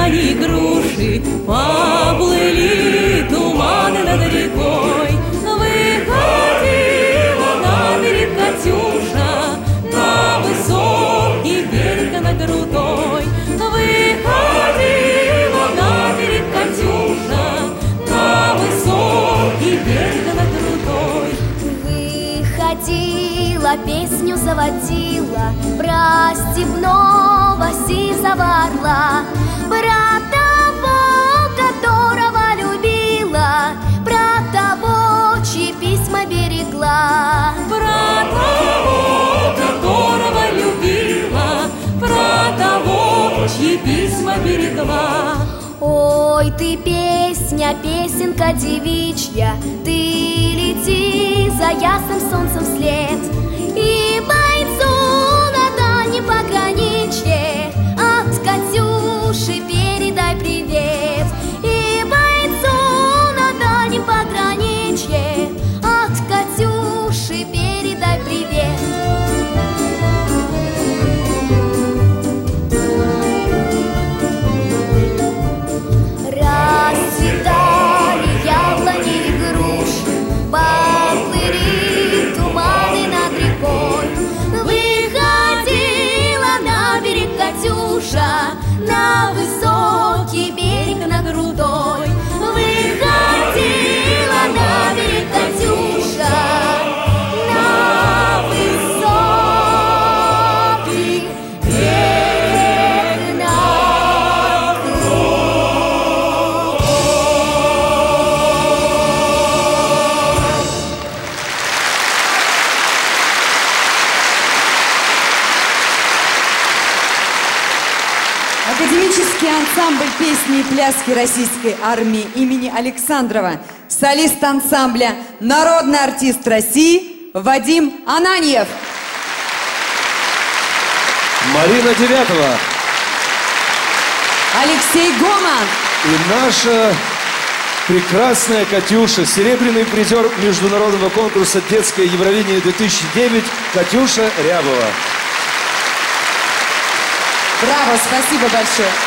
яблони, груши, поплыли туманы над рекой. Выходила на берег Катюша, на высокий берег, на крутой. Выходила на берег Катюша, на высокий берег, на крутой. Выходила, песню заводила про степного сизого орла, про того, которого любила, про того, чьи письма берегла. Про того, которого любила, про того, чьи письма берегла. Ой, ты песня, песенка девичья, ты лети за ясным солнцем вслед, и бойцу на дальнем пограничье от Катюши передай привет. И бойцу на дальнем пограничье от Катюши передай привет. Расцветали яблони и груши, поплыли туманы над рекой. Выходила на берег Катюша, на высокий берег, на крутой. Выходила на берег Катюша, на высокий берег, на Академический ансамбль песни и пляски Российской армии имени Александрова. Солист ансамбля, народный артист России Вадим Ананьев. Марина Девятова. Алексей Гоман. И наша прекрасная Катюша, серебряный призер международного конкурса «Детское Евровидение 2009» Катюша Рябова. Браво, спасибо большое.